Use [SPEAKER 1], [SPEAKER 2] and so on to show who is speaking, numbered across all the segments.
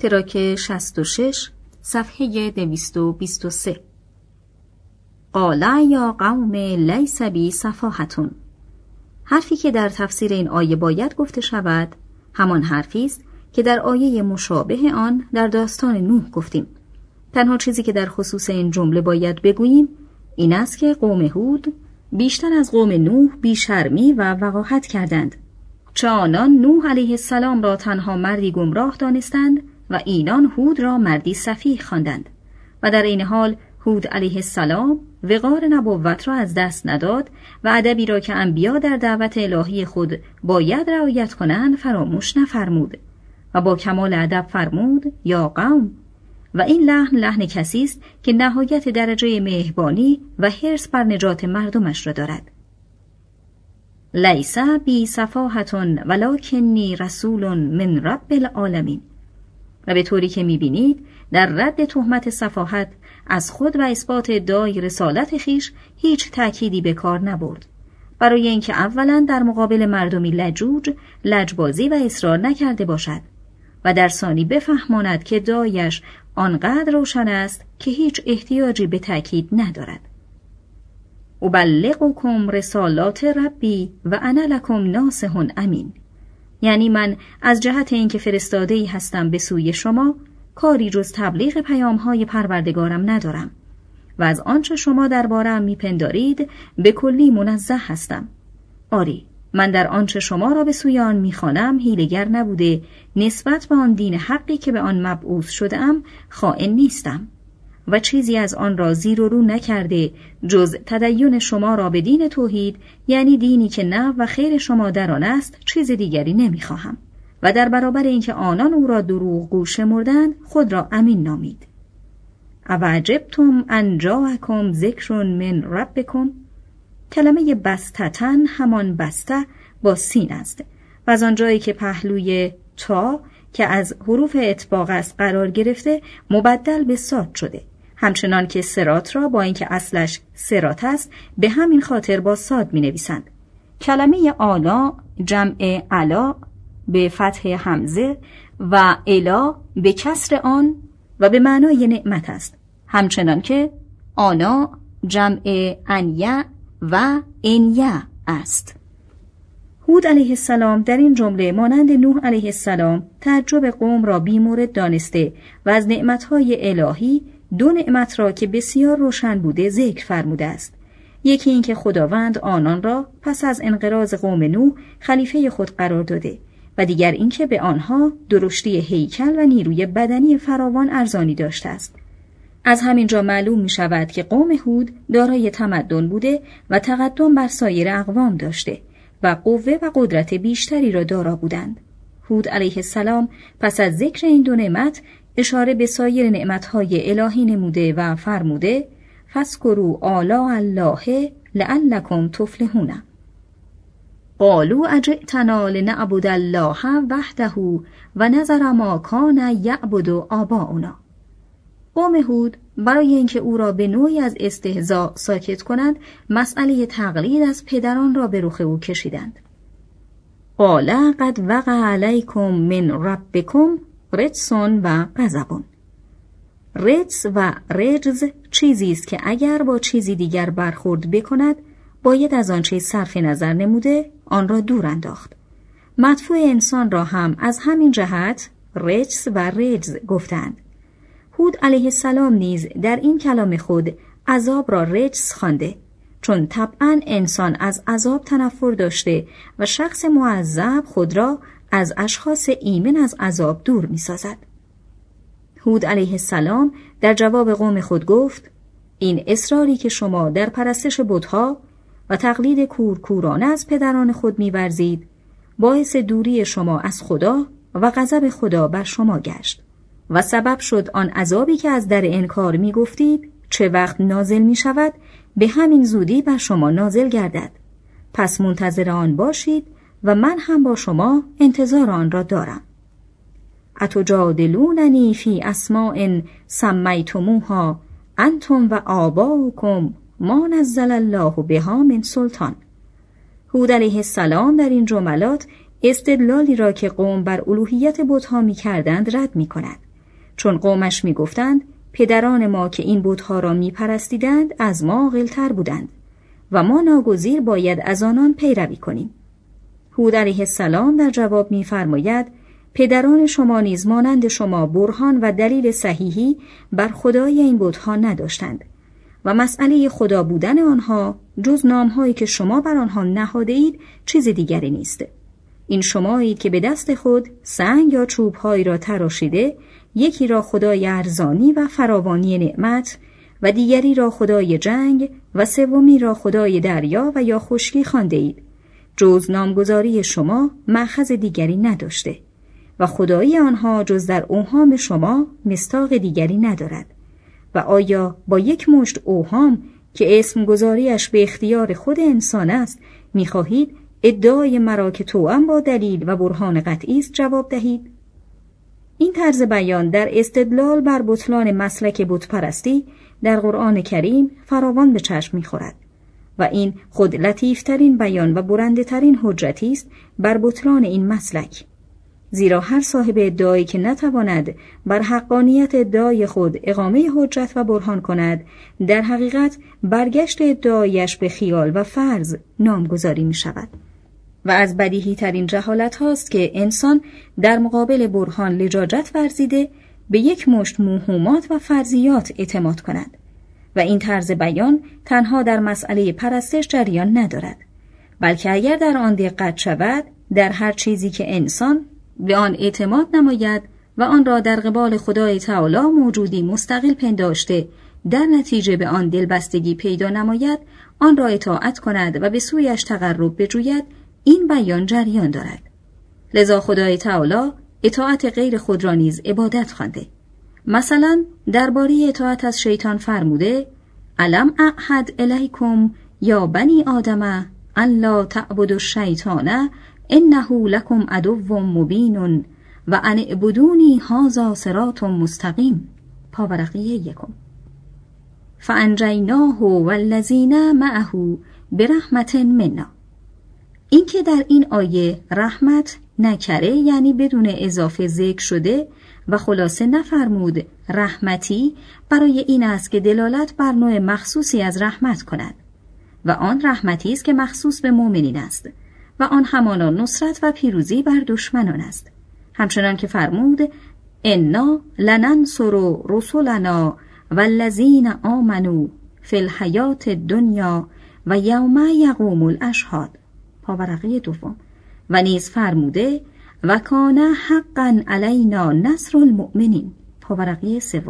[SPEAKER 1] تراک 66 صفحه 223. قال یا قوم لیس بی سفاهة. حرفی که در تفسیر این آیه باید گفته شود همان حرفی است که در آیه مشابه آن در داستان نوح گفتیم. تنها چیزی که در خصوص این جمله باید بگوییم این است که قوم هود بیشتر از قوم نوح بیشرمی و وقاحت کردند، چه آنان نوح علیه السلام را تنها مردی گمراه دانستند و اینان هود را مردی سفیه خواندند و در این حال هود علیه السلام وقار نبوت را از دست نداد و ادبی را که انبیا در دعوت الهی خود باید رعایت کنند فراموش نفرمود و با کمال ادب فرمود یا قوم. و این لحن کسی است که نهایت درجه مهربانی و حرص بر نجات مردمش را دارد. لیس بی سفاهة ولکنی رسول من رب العالمین. و به طوری که می‌بینید در رد تهمت سفاهت از خود و اثبات ادعای رسالت خیش هیچ تأکیدی به کار نبرد، برای اینکه اولا در مقابل مردمی لجوج لجبازی و اصرار نکرده باشد و در ثانی بفهماند که ادعایش آنقدر روشن است که هیچ احتیاجی به تأکید ندارد. ابلغکم رسالات ربی و انا لکم ناصح امین. یعنی من از جهت اینکه فرستاده‌ای هستم به سوی شما کاری جز تبلیغ پیام‌های پروردگارم ندارم و از آنچه شما درباره‌ام میپندارید به کلی منزه هستم. آری، من در آنچه شما را به سوی آن میخوانم حیله‌گر نبوده، نسبت به آن دین حقی که به آن مبعوث شده‌ام خائن نیستم و چیزی از آن را زیر و رو نکرده جز تدین شما را به دین توحید، یعنی دینی که نه و خیر شما در آن است، چیز دیگری نمیخواهم. و در برابر اینکه آنان او را دروغگو شمردند خود را امین نامید. اوعجبتم ان جاءکم ذکر من ربکم. کلمه بستتن همان بسته با سین است و از آنجایی که پهلوی تا که از حروف اطباق است قرار گرفته مبدل به صاد شده، همچنان که صراط را با اینکه اصلش صراط است به همین خاطر با صاد می نویسند. کلمه آلا جمع علا به فتح همزه و الا به کسر آن و به معنای نعمت است، همچنان که آنا جمع انیا و انیا است. هود علیه السلام در این جمله مانند نوح علیه السلام تعجب قوم را بی‌مورد دانسته و از نعمتهای الهی دو نعمت را که بسیار روشن بوده ذکر فرموده است. یکی این که خداوند آنان را پس از انقراض قوم نوح خلیفه خود قرار داده و دیگر این که به آنها درشتی هیکل و نیروی بدنی فراوان ارزانی داشته است. از همین جا معلوم می شود که قوم هود دارای تمدن بوده و تقدم بر سایر اقوام داشته و قوه و قدرت بیشتری را دارا بودند. هود علیه السلام پس از ذکر این دو نعمت اشاره به سایر نعمتهای الهی نموده و فرموده فاذکروا آلاء الله لعلکم تفلحون. قالوا اجئتنا لنعبد الله وحده و نذر ما کان یعبد آباؤنا. قوم هود برای اینکه او را به نوعی از استهزاء ساکت کنند مسئله تقلید از پدران را به رخ او کشیدند. قال قد وقع علیکم من ربکم رجس و غضب. رجس و رجز چیزی است که اگر با چیزی دیگر برخورد بکند باید از آن چیز صرف نظر نموده آن را دور انداخت. مدفوع انسان را هم از همین جهت رجس و رجز گفتند. هود علیه السلام نیز در این کلام خود عذاب را رجس خوانده، چون طبعاً انسان از عذاب تنفر داشته و شخص معذب خود را از اشخاص ایمن از عذاب دور می سازد. هود علیه السلام در جواب قوم خود گفت این اصراری که شما در پرستش بت‌ها و تقلید کورکورانه از پدران خود می ورزید باعث دوری شما از خدا و غضب خدا بر شما گشت و سبب شد آن عذابی که از در انکار می گفتید چه وقت نازل می شود به همین زودی بر شما نازل گردد. پس منتظر آن باشید و من هم با شما انتظار آن را دارم. اتجادلوننی فی اسماء سمیتموها انتم و آباؤکم ما نزل الله بها من سلطان. هود علیه السلام در این جملات استدلالی را که قوم بر الوهیت بت‌ها می‌کردند رد می‌کند چون قومش میگفتند پدران ما که این بت‌ها را میپرستیدند از ما عاقل‌تر بودند و ما ناگزیر باید از آنان پیروی کنیم. هود علیه السلام در جواب می‌فرماید پدران شما نیز مانند شما برهان و دلیل صحیحی بر خدای این بت‌ها نداشتند و مسئله خدا بودن آنها جز نام‌هایی که شما بر آنها نهاده اید چیز دیگری نیست. این شمایید که به دست خود سنگ یا چوب‌هایی را تراشیده، یکی را خدای ارزانی و فراوانی نعمت و دیگری را خدای جنگ و سومی را خدای دریا و یا خشکی خوانده اید. جز نامگذاری شما مأخذ دیگری نداشته و خدایی آنها جز در اوهام شما مصداق دیگری ندارد. و آیا با یک مشت اوهام که اسم گذاریش به اختیار خود انسان است می‌خواهید ادعای مرا که توأم با دلیل و برهان قطعی است جواب دهید؟ این طرز بیان در استدلال بر بطلان مسلک بتپرستی در قرآن کریم فراوان به چشم می‌خورد و این خود لطیفترین بیان و برنده‌ترین حجتی است بر بطلان این مسلک، زیرا هر صاحب ادعایی که نتواند بر حقانیت ادعای خود اقامه حجت و برهان کند، در حقیقت برگشت ادعایش به خیال و فرض نامگذاری می شود. و از بدیهی ترین جهالت هاست که انسان در مقابل برهان لجاجت ورزیده به یک مشت موهومات و فرضیات اعتماد کند و این طرز بیان تنها در مسئله پرستش جریان ندارد، بلکه اگر در آن دقت شود در هر چیزی که انسان به آن اعتماد نماید و آن را در قبال خدای تعالی موجودی مستقل پنداشته در نتیجه به آن دلبستگی پیدا نماید، آن را اطاعت کند و به سویش تقرب بجوید، این بیان جریان دارد. لذا خدای تعالی اطاعت غیر خود را نیز عبادت خوانده. مثلا درباره اطاعت از شیطان فرموده الم اعهد الیکم یا بنی آدم ان لا تعبدوا الشیطان انه لکم عدو مبین و ان اعبدونی هذا صراط مستقیم. پاورقی 1. فانجیناه والذین معه برحمت منا. این که در این آیه رحمت نکره یعنی بدون اضافه ذکر شده و خلاصه نفرمود رحمتی، برای این است که دلالت بر نوع مخصوصی از رحمت کند و آن رحمتی است که مخصوص به مؤمنین است و آن همانا نصرت و پیروزی بر دشمنان است. همچنان که فرمود انا لننصر رسلنا والذین آمنوا فی الحیات الدنیا و یوم یقوم الاشهاد. پاورقی 2. و نیز فرموده و کان حقا علینا نصر المؤمنین. پاورقی 3.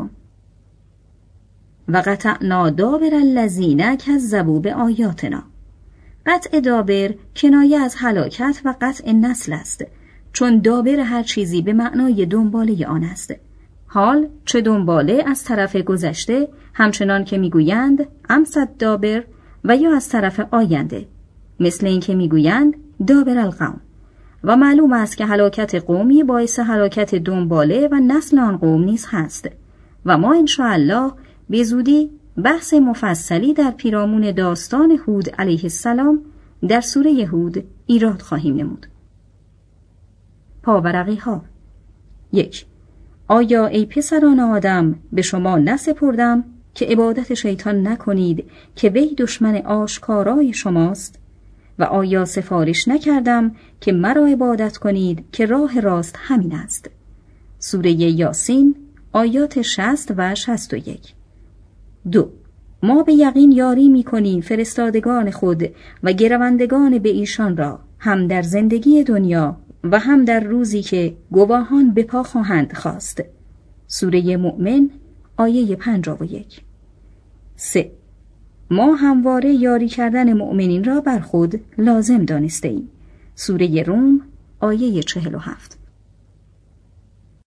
[SPEAKER 1] و قطعنا دابر الذین کذبوا بآیاتنا. قطع دابر کنایه از هلاکت و قطع نسل است، چون دابر هر چیزی به معنای دنباله آن است. حال چه دنباله از طرف گذشته همچنان که میگویند امسد دابر و یا از طرف آینده مثل این که میگویند دابر القوم. و معلوم است که هلاکت قومی باعث هلاکت دنباله و نسل آن قوم نیز هست و ما انشاءالله به زودی بحث مفصلی در پیرامون داستان هود علیه السلام در سوره هود ایراد خواهیم نمود. پاورقی ها. 1. آیا ای پسران آدم به شما نسپردم که عبادت شیطان نکنید که وی دشمن آشکارای شماست؟ و آیا سفارش نکردم که مرا عبادت کنید که راه راست همین است؟ سوره یاسین آیات 60 و 61. 2. ما به یقین یاری می‌کنیم فرستادگان خود و گروندگان به ایشان را هم در زندگی دنیا و هم در روزی که گواهان به پا خواهند خواست. سوره مؤمن آیه 51. 3. ما همواره یاری کردن مؤمنین را بر خود لازم دانسته ایم. سوره روم آیه 47.